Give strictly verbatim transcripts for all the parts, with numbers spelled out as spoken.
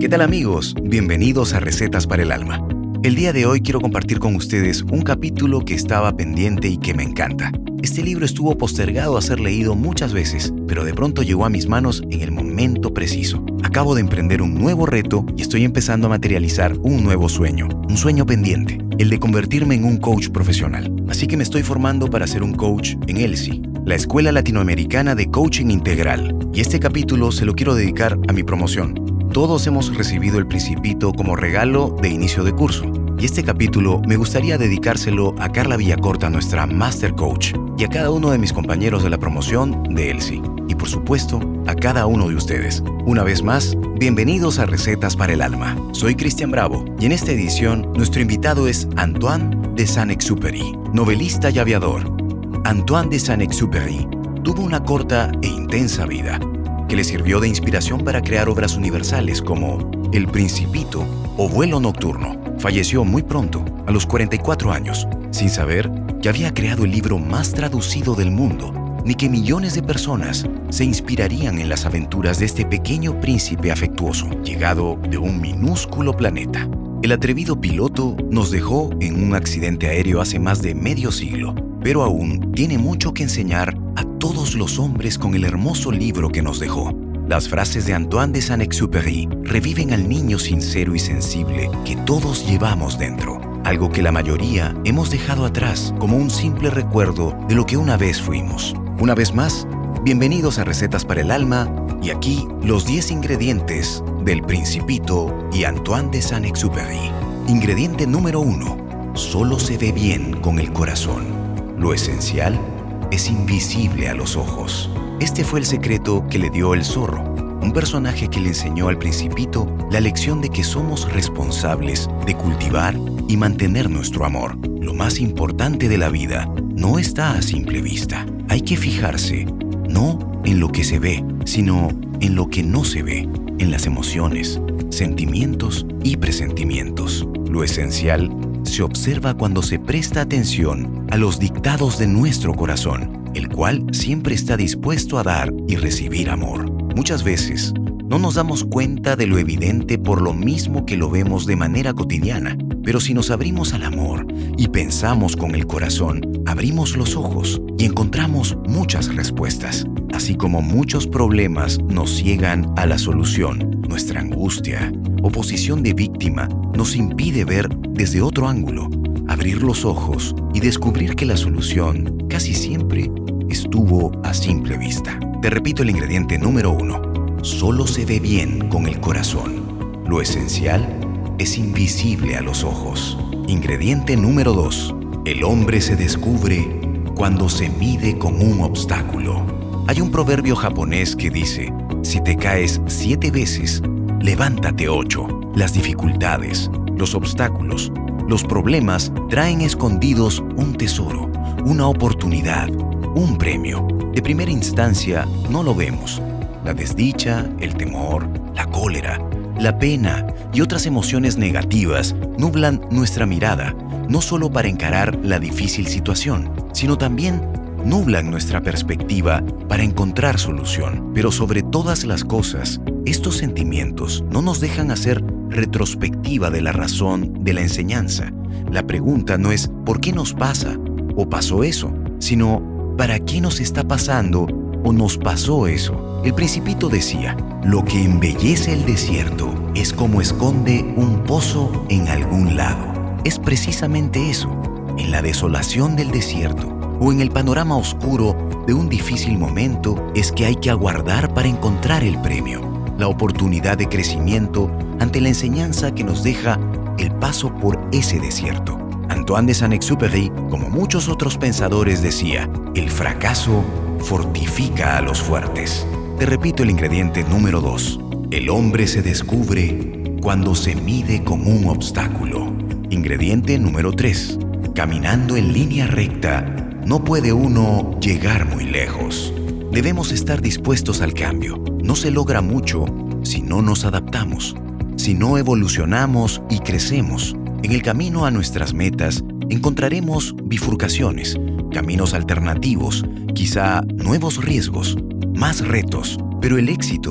¿Qué tal amigos? Bienvenidos a Recetas para el Alma. El día de hoy quiero compartir con ustedes un capítulo que estaba pendiente y que me encanta. Este libro estuvo postergado a ser leído muchas veces, pero de pronto llegó a mis manos en el momento preciso. Acabo de emprender un nuevo reto y estoy empezando a materializar un nuevo sueño, un sueño pendiente, el de convertirme en un coach profesional. Así que me estoy formando para ser un coach en ELSI, la Escuela Latinoamericana de Coaching Integral. Y este capítulo se lo quiero dedicar a mi promoción. Todos hemos recibido el Principito como regalo de inicio de curso. Y este capítulo me gustaría dedicárselo a Carla Villacorta, nuestra Master Coach, y a cada uno de mis compañeros de la promoción de ELSI. Y por supuesto, a cada uno de ustedes. Una vez más, bienvenidos a Recetas para el Alma. Soy Cristian Bravo y en esta edición nuestro invitado es Antoine de Saint-Exupéry, novelista y aviador. Antoine de Saint-Exupéry tuvo una corta e intensa vida que le sirvió de inspiración para crear obras universales como El Principito o Vuelo Nocturno. Falleció muy pronto, a los cuarenta y cuatro años, sin saber que había creado el libro más traducido del mundo, ni que millones de personas se inspirarían en las aventuras de este pequeño príncipe afectuoso, llegado de un minúsculo planeta. El atrevido piloto nos dejó en un accidente aéreo hace más de medio siglo, pero aún tiene mucho que enseñar a todos los hombres con el hermoso libro que nos dejó. Las frases de Antoine de Saint-Exupéry reviven al niño sincero y sensible que todos llevamos dentro, algo que la mayoría hemos dejado atrás como un simple recuerdo de lo que una vez fuimos. Una vez más, bienvenidos a Recetas para el Alma, y aquí los diez ingredientes del Principito y Antoine de Saint-Exupéry. Ingrediente número uno. Solo se ve bien con el corazón. Lo esencial es invisible a los ojos. Este fue el secreto que le dio el zorro, un personaje que le enseñó al Principito la lección de que somos responsables de cultivar y mantener nuestro amor. Lo más importante de la vida no está a simple vista. Hay que fijarse, no en lo que se ve, sino en lo que no se ve, en las emociones, sentimientos y presentimientos. Lo esencial se observa cuando se presta atención a los dictados de nuestro corazón, el cual siempre está dispuesto a dar y recibir amor. Muchas veces no nos damos cuenta de lo evidente por lo mismo que lo vemos de manera cotidiana, pero si nos abrimos al amor y pensamos con el corazón, abrimos los ojos y encontramos muchas respuestas. Así como muchos problemas nos ciegan a la solución, nuestra angustia o posición de víctima nos impide ver desde otro ángulo, abrir los ojos y descubrir que la solución casi siempre estuvo a simple vista. Te repito el ingrediente número uno. Solo se ve bien con el corazón. Lo esencial es invisible a los ojos. Ingrediente número dos. El hombre se descubre cuando se mide con un obstáculo. Hay un proverbio japonés que dice: si te caes siete veces, levántate ocho. Las dificultades, los obstáculos, los problemas traen escondidos un tesoro, una oportunidad, un premio. De primera instancia no lo vemos. La desdicha, el temor, la cólera, la pena y otras emociones negativas nublan nuestra mirada, no solo para encarar la difícil situación, sino también nublan nuestra perspectiva para encontrar solución. Pero sobre todas las cosas, estos sentimientos no nos dejan hacer retrospectiva de la razón de la enseñanza. La pregunta no es ¿por qué nos pasa o pasó eso?, sino ¿para qué nos está pasando o nos pasó eso? El Principito decía: lo que embellece el desierto es como esconde un pozo en algún lado. Es precisamente eso, en la desolación del desierto o en el panorama oscuro de un difícil momento, es que hay que aguardar para encontrar el premio, la oportunidad de crecimiento ante la enseñanza que nos deja el paso por ese desierto. Antoine de Saint-Exupéry, como muchos otros pensadores, decía: el fracaso fortifica a los fuertes. Te repito el ingrediente número dos. El hombre se descubre cuando se mide con un obstáculo. Ingrediente número tres. Caminando en línea recta, no puede uno llegar muy lejos. Debemos estar dispuestos al cambio. No se logra mucho si no nos adaptamos, si no evolucionamos y crecemos. En el camino a nuestras metas encontraremos bifurcaciones, caminos alternativos, quizá nuevos riesgos, más retos, pero el éxito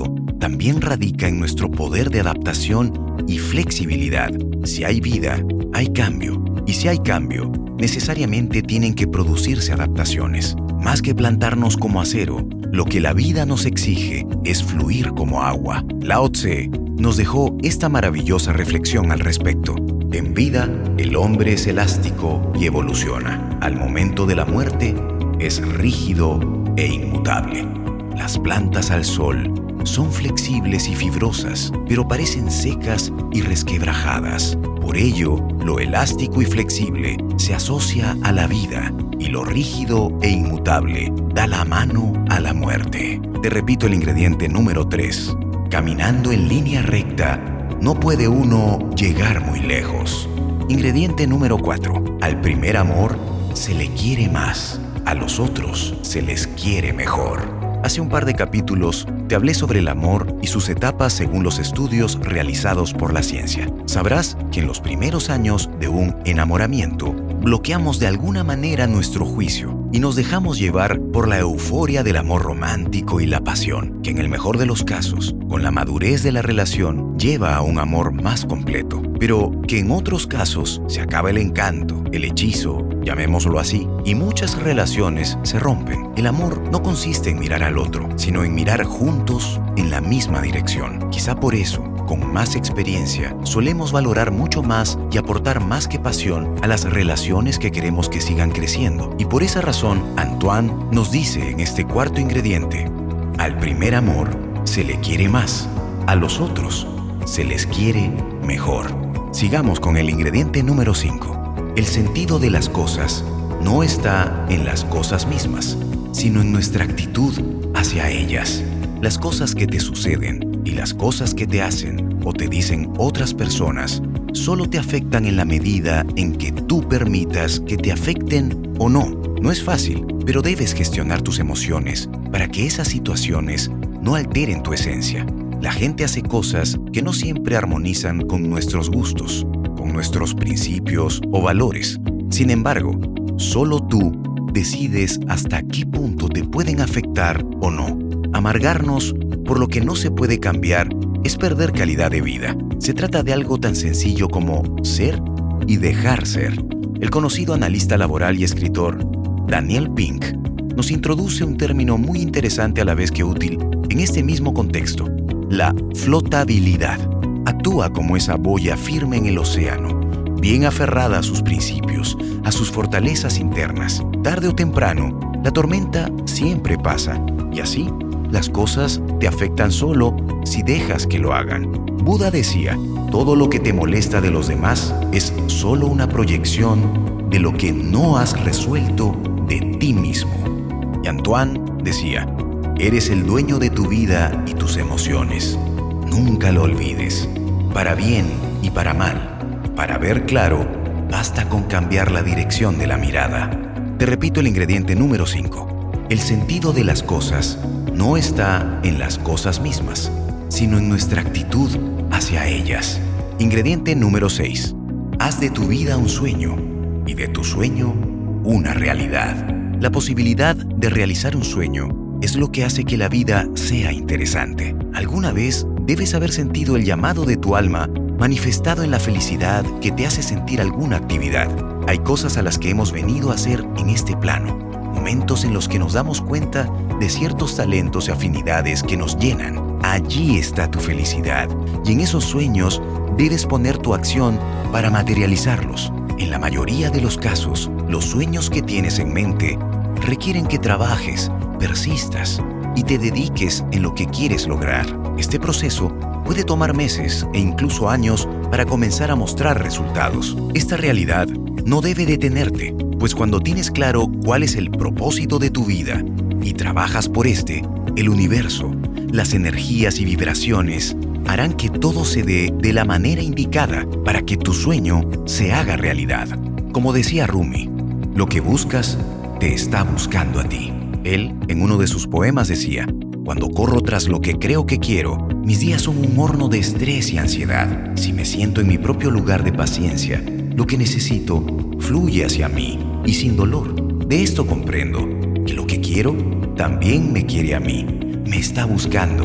también radica en nuestro poder de adaptación y flexibilidad. Si hay vida, hay cambio. Y si hay cambio, necesariamente tienen que producirse adaptaciones. Más que plantarnos como acero, lo que la vida nos exige es fluir como agua. Lao Tse nos dejó esta maravillosa reflexión al respecto. En vida, el hombre es elástico y evoluciona. Al momento de la muerte, es rígido e inmutable. Las plantas al sol son flexibles y fibrosas, pero parecen secas y resquebrajadas. Por ello, lo elástico y flexible se asocia a la vida y lo rígido e inmutable da la mano a la muerte. Te repito el ingrediente número tres. Caminando en línea recta, no puede uno llegar muy lejos. Ingrediente número cuatro. Al primer amor se le quiere más, a los otros se les quiere mejor. Hace un par de capítulos te hablé sobre el amor y sus etapas según los estudios realizados por la ciencia. Sabrás que en los primeros años de un enamoramiento bloqueamos de alguna manera nuestro juicio y nos dejamos llevar por la euforia del amor romántico y la pasión, que en el mejor de los casos, con la madurez de la relación, lleva a un amor más completo, pero que en otros casos se acaba el encanto, el hechizo, llamémoslo así, y muchas relaciones se rompen. El amor no consiste en mirar al otro, sino en mirar juntos en la misma dirección. Quizá por eso, con más experiencia, solemos valorar mucho más y aportar más que pasión a las relaciones que queremos que sigan creciendo. Y por esa razón, Antoine nos dice en este cuarto ingrediente: al primer amor se le quiere más, a los otros se les quiere mejor. Sigamos con el ingrediente número cinco. El sentido de las cosas no está en las cosas mismas, sino en nuestra actitud hacia ellas. Las cosas que te suceden y las cosas que te hacen o te dicen otras personas solo te afectan en la medida en que tú permitas que te afecten o no. No es fácil, pero debes gestionar tus emociones para que esas situaciones no alteren tu esencia. La gente hace cosas que no siempre armonizan con nuestros gustos, con nuestros principios o valores. Sin embargo, solo tú decides hasta qué punto te pueden afectar o no. Amargarnos por lo que no se puede cambiar es perder calidad de vida. Se trata de algo tan sencillo como ser y dejar ser. El conocido analista laboral y escritor Daniel Pink nos introduce un término muy interesante a la vez que útil en este mismo contexto: la flotabilidad. Actúa como esa boya firme en el océano, bien aferrada a sus principios, a sus fortalezas internas. Tarde o temprano, la tormenta siempre pasa, y así, las cosas te afectan solo si dejas que lo hagan. Buda decía: todo lo que te molesta de los demás es solo una proyección de lo que no has resuelto de ti mismo. Y Antoine decía: eres el dueño de tu vida y tus emociones. Nunca lo olvides. Para bien y para mal, para ver claro, basta con cambiar la dirección de la mirada. Te repito el ingrediente número cinco. El sentido de las cosas no está en las cosas mismas, sino en nuestra actitud hacia ellas. Ingrediente número seis. Haz de tu vida un sueño y de tu sueño una realidad. La posibilidad de realizar un sueño es lo que hace que la vida sea interesante. ¿Alguna vez debes haber sentido el llamado de tu alma manifestado en la felicidad que te hace sentir alguna actividad? Hay cosas a las que hemos venido a hacer en este plano, momentos en los que nos damos cuenta de ciertos talentos y afinidades que nos llenan. Allí está tu felicidad, y en esos sueños debes poner tu acción para materializarlos. En la mayoría de los casos, los sueños que tienes en mente requieren que trabajes, persistas y te dediques en lo que quieres lograr. Este proceso puede tomar meses e incluso años para comenzar a mostrar resultados. Esta realidad no debe detenerte, pues cuando tienes claro cuál es el propósito de tu vida y trabajas por este, el universo, las energías y vibraciones harán que todo se dé de la manera indicada para que tu sueño se haga realidad. Como decía Rumi, lo que buscas te está buscando a ti. Él, en uno de sus poemas, decía: cuando corro tras lo que creo que quiero, mis días son un horno de estrés y ansiedad. Si me siento en mi propio lugar de paciencia, lo que necesito fluye hacia mí y sin dolor. De esto comprendo que lo que quiero también me quiere a mí, me está buscando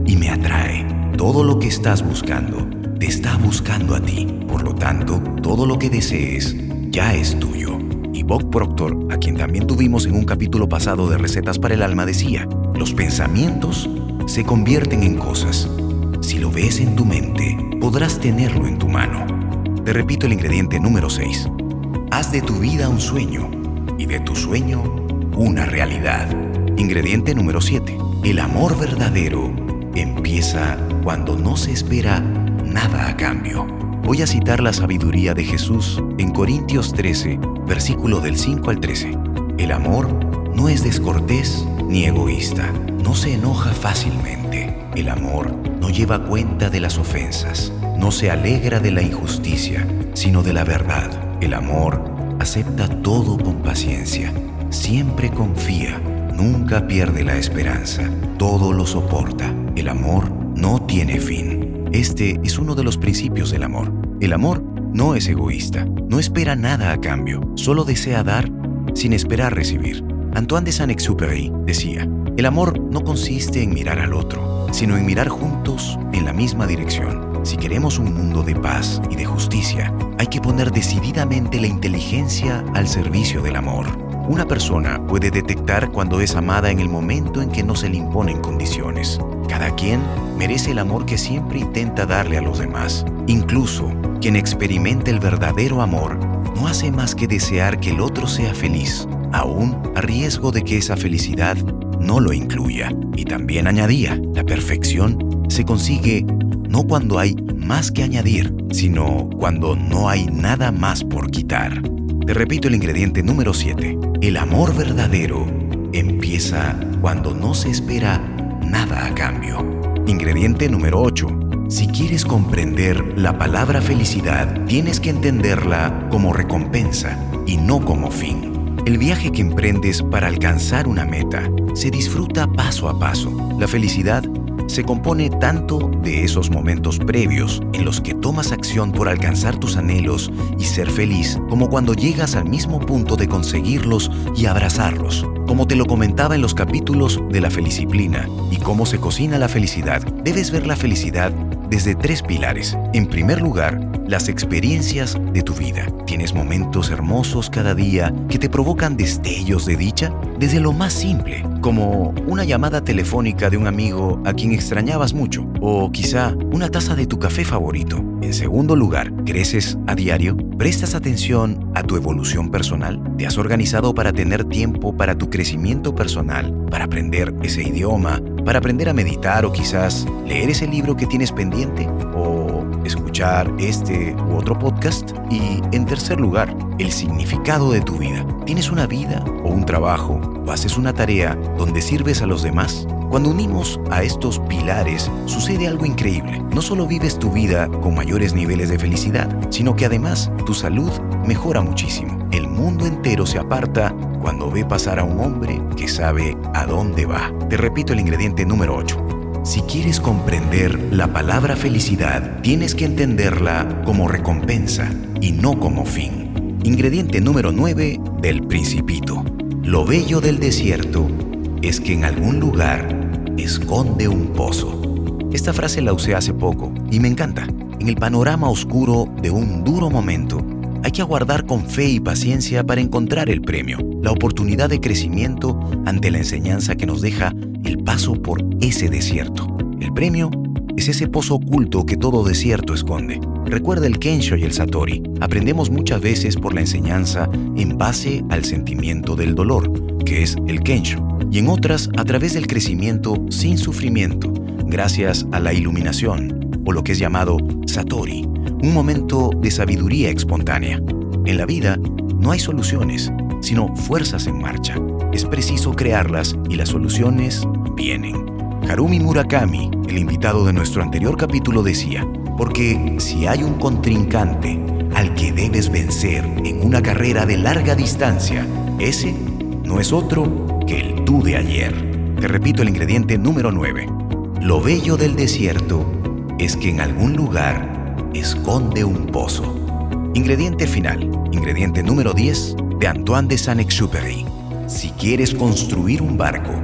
y me atrae. Todo lo que estás buscando te está buscando a ti. Por lo tanto, todo lo que desees ya es tuyo. Y Bob Proctor, a quien también tuvimos en un capítulo pasado de Recetas para el Alma, decía: los pensamientos se convierten en cosas. Si lo ves en tu mente, podrás tenerlo en tu mano. Te repito el ingrediente número seis. Haz de tu vida un sueño y de tu sueño una realidad. Ingrediente número siete. El amor verdadero empieza cuando no se espera nada a cambio. Voy a citar la sabiduría de Jesús en Corintios trece, versículo del cinco al trece. El amor no es descortés ni egoísta. No se enoja fácilmente. El amor no lleva cuenta de las ofensas. No se alegra de la injusticia, sino de la verdad. El amor acepta todo con paciencia. Siempre confía. Nunca pierde la esperanza. Todo lo soporta. El amor no tiene fin. Este es uno de los principios del amor. El amor no es egoísta. No espera nada a cambio. Solo desea dar sin esperar recibir. Antoine de Saint-Exupéry decía: el amor no consiste en mirar al otro, sino en mirar juntos en la misma dirección. Si queremos un mundo de paz y de justicia, hay que poner decididamente la inteligencia al servicio del amor. Una persona puede detectar cuando es amada en el momento en que no se le imponen condiciones. Cada quien merece el amor que siempre intenta darle a los demás. Incluso quien experimenta el verdadero amor no hace más que desear que el otro sea feliz, aún a riesgo de que esa felicidad no lo incluya. Y también añadía: la perfección se consigue no cuando hay más que añadir, sino cuando no hay nada más por quitar. Te repito el ingrediente número siete. El amor verdadero empieza cuando no se espera nada a cambio. Ingrediente número ocho. Si quieres comprender la palabra felicidad, tienes que entenderla como recompensa y no como fin. El viaje que emprendes para alcanzar una meta se disfruta paso a paso. La felicidad se compone tanto de esos momentos previos en los que tomas acción por alcanzar tus anhelos y ser feliz, como cuando llegas al mismo punto de conseguirlos y abrazarlos. Como te lo comentaba en los capítulos de la Felicíplina y cómo se cocina la felicidad, debes ver la felicidad desde tres pilares. En primer lugar, las experiencias de tu vida. ¿Tienes momentos hermosos cada día que te provocan destellos de dicha? Desde lo más simple, como una llamada telefónica de un amigo a quien extrañabas mucho, o quizá una taza de tu café favorito. En segundo lugar, ¿creces a diario? ¿Prestas atención a tu evolución personal? ¿Te has organizado para tener tiempo para tu crecimiento personal, para aprender ese idioma, para aprender a meditar o quizás leer ese libro que tienes pendiente o escuchar este u otro podcast? Y en tercer lugar, el significado de tu vida. ¿Tienes una vida o un trabajo o haces una tarea donde sirves a los demás? Cuando unimos a estos pilares, sucede algo increíble. No solo vives tu vida con mayores niveles de felicidad, sino que además tu salud mejora muchísimo. El mundo entero se aparta cuando ve pasar a un hombre que sabe a dónde va. Te repito el ingrediente número ocho. Si quieres comprender la palabra felicidad, tienes que entenderla como recompensa y no como fin. Ingrediente número nueve del Principito. Lo bello del desierto es que en algún lugar esconde un pozo. Esta frase la usé hace poco y me encanta. En el panorama oscuro de un duro momento, hay que aguardar con fe y paciencia para encontrar el premio, la oportunidad de crecimiento ante la enseñanza que nos deja el paso por ese desierto. El premio es ese pozo oculto que todo desierto esconde. Recuerda el Kensho y el Satori. Aprendemos muchas veces por la enseñanza en base al sentimiento del dolor, que es el Kensho, y en otras a través del crecimiento sin sufrimiento, gracias a la iluminación, o lo que es llamado Satori, un momento de sabiduría espontánea. En la vida no hay soluciones, sino fuerzas en marcha. Es preciso crearlas y las soluciones vienen. Harumi Murakami, el invitado de nuestro anterior capítulo, decía: porque si hay un contrincante al que debes vencer en una carrera de larga distancia, ese no es otro que el tú de ayer. Te repito el ingrediente número nueve. Lo bello del desierto es que en algún lugar esconde un pozo. Ingrediente final, ingrediente número diez de Antoine de Saint-Exupéry. Si quieres construir un barco,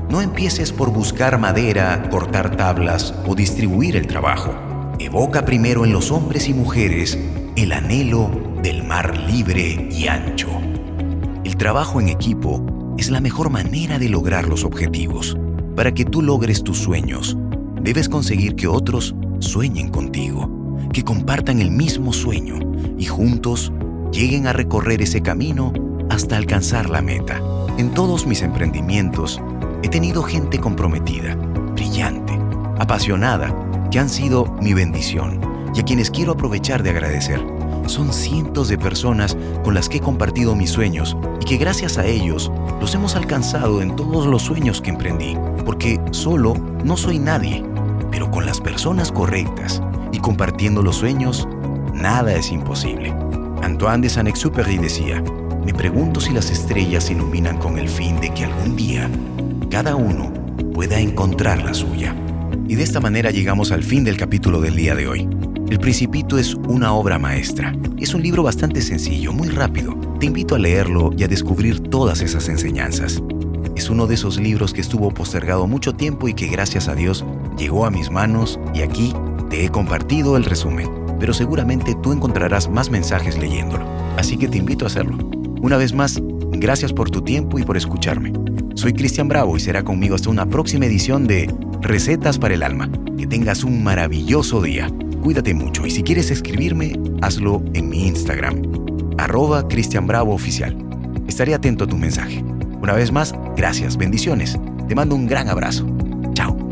No empieces por buscar madera, cortar tablas o distribuir el trabajo. Evoca primero en los hombres y mujeres el anhelo del mar libre y ancho. El trabajo en equipo es la mejor manera de lograr los objetivos. Para que tú logres tus sueños, debes conseguir que otros sueñen contigo, que compartan el mismo sueño y juntos lleguen a recorrer ese camino hasta alcanzar la meta. En todos mis emprendimientos he tenido gente comprometida, brillante, apasionada, que han sido mi bendición y a quienes quiero aprovechar de agradecer. Son cientos de personas con las que he compartido mis sueños y que gracias a ellos los hemos alcanzado en todos los sueños que emprendí, porque solo no soy nadie, pero con las personas correctas y compartiendo los sueños, nada es imposible. Antoine de Saint-Exupéry decía: me pregunto si las estrellas se iluminan con el fin de que algún día cada uno pueda encontrar la suya. Y de esta manera llegamos al fin del capítulo del día de hoy. El Principito es una obra maestra. Es un libro bastante sencillo, muy rápido. Te invito a leerlo y a descubrir todas esas enseñanzas. Es uno de esos libros que estuvo postergado mucho tiempo y que gracias a Dios llegó a mis manos y aquí te he compartido el resumen. Pero seguramente tú encontrarás más mensajes leyéndolo. Así que te invito a hacerlo. Una vez más, gracias por tu tiempo y por escucharme. Soy Cristian Bravo y será conmigo hasta una próxima edición de Recetas para el Alma. Que tengas un maravilloso día. Cuídate mucho y si quieres escribirme, hazlo en mi Instagram, arroba Cristian Bravo Oficial. Estaré atento a tu mensaje. Una vez más, gracias, bendiciones. Te mando un gran abrazo. Chao.